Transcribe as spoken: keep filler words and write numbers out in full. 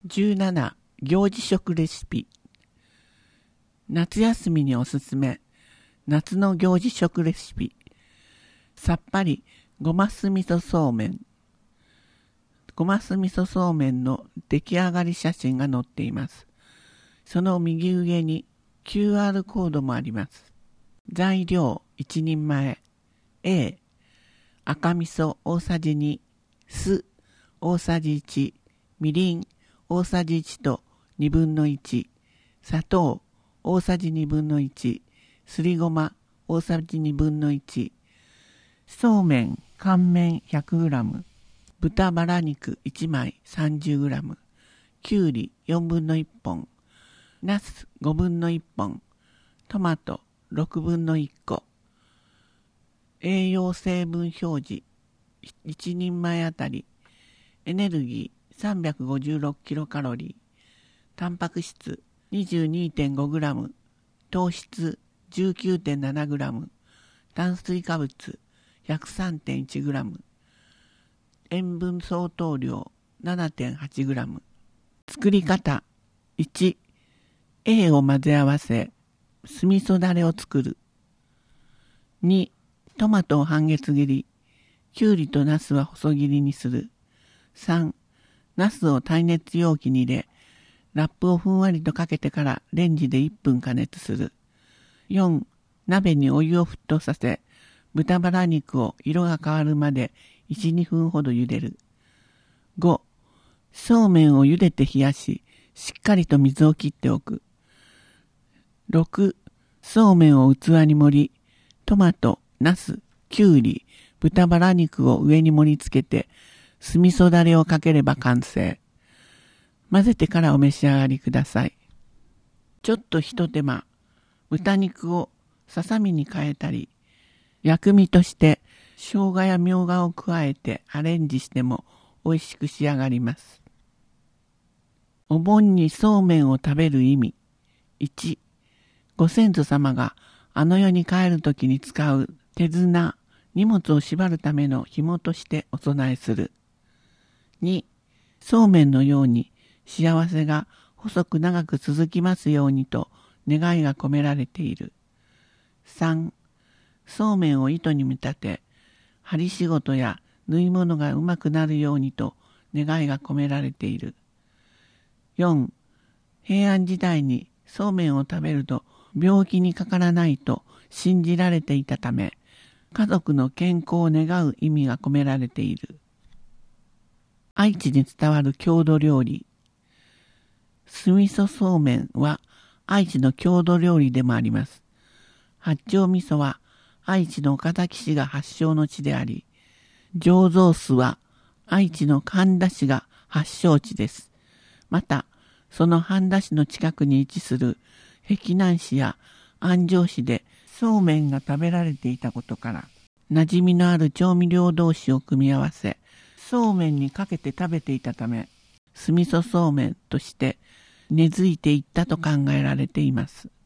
じゅうなな行事食レシピ。夏休みにおすすめ夏の行事食レシピ。さっぱりごます味噌そうめん。ごます味噌そうめんの出来上がり写真が載っています。その右上に キューアール コードもあります。材料いちにんまえ。A、赤味噌大さじに、酢大さじいち、みりん大さじいちとにぶんのいち、砂糖大さじにぶんのいち、すりごま大さじにぶんのいち、そうめん乾麺 ひゃくグラム、豚バラ肉いちまい さんじゅうグラム、きゅうりよんぶんのいっぽん、ナスごぶんのいっぽん、トマトろくぶんのいっこ。栄養成分表示いちにんまえあたりエネルギー さんびゃくごじゅうろくキロカロリー、タンパク質 にじゅうにてんごグラム、糖質 じゅうきゅうてんななグラム、炭水化物 ひゃくさんてんいちグラム、塩分相当量 ななてんはちグラム。作り方いち、A を混ぜ合わせ酢味噌だれを作る。に、トマトを半月切り、きゅうりとナスは細切りにする。さん、ナスを耐熱容器に入れ、ラップをふんわりとかけてからレンジでいっぷん加熱する。よん、鍋にお湯を沸騰させ、豚バラ肉を色が変わるまでいち、にふんほど茹でる。ご、そうめんを茹でて冷やし、しっかりと水を切っておく。ろく、そうめんを器に盛り、トマト、ナス、きゅうり、豚バラ肉を上に盛り付けて、酢味噌だれをかければ完成。混ぜてからお召し上がりください。ちょっとひと手間、豚肉をささみに変えたり、薬味として生姜やみょうがを加えてアレンジしても美味しく仕上がります。お盆にそうめんを食べる意味。いち、ご先祖様があの世に帰るときに使う手綱、荷物を縛るための紐としてお供えする。に、そうめんのように幸せが細く長く続きますようにと願いが込められている。さん、そうめんを糸に見立て、針仕事や縫い物がうまくなるようにと願いが込められている。よん、平安時代にそうめんを食べると病気にかからないと信じられていたため、家族の健康を願う意味が込められている。愛知に伝わる郷土料理。酢味噌そうめんは愛知の郷土料理でもあります。八丁味噌は愛知の岡崎市が発祥の地であり、醸造酢は愛知の半田市が発祥地です。また、その半田市の近くに位置する碧南市や安城市でそうめんが食べられていたことから、馴染みのある調味料同士を組み合わせ、そうめんにかけて食べていたため、酢味噌そうめんとして根付いていったと考えられています。